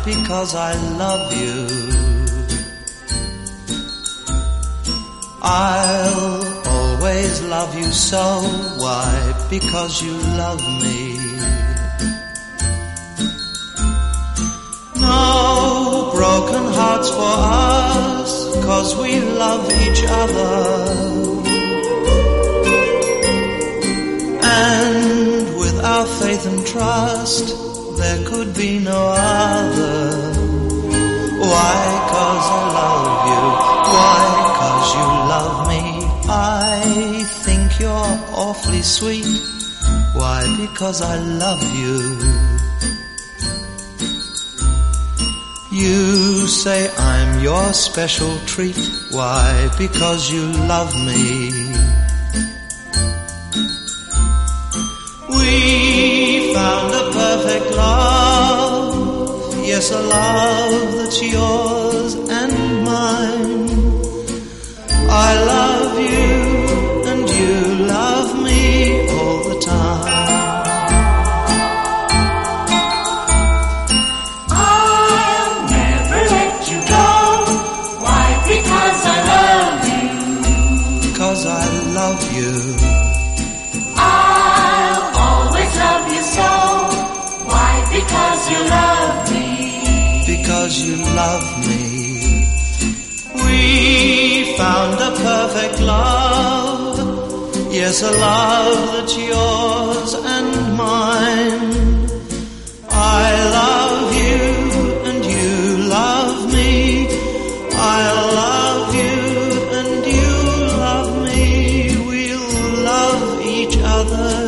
Because I love you. I'll always love you so. Why? Because you love me. No broken hearts for us, 'cause we love each other. And with our faith and trust, there could be no other. Why? 'Cause I love you. Why? 'Cause you love me. I think you're awfully sweet. Why? Because I love you. You say I'm your special treat. Why? Because you love me. We found a perfect love. Yes, a love that's yours and mine. I love you and you love me all the time. Because I love you. I'll always love you so. Why? Because you love me. Because you love me. We found a perfect love. Yes, a love that's yours and mine. I love you and you love me. I love you and you love me. We'll love each other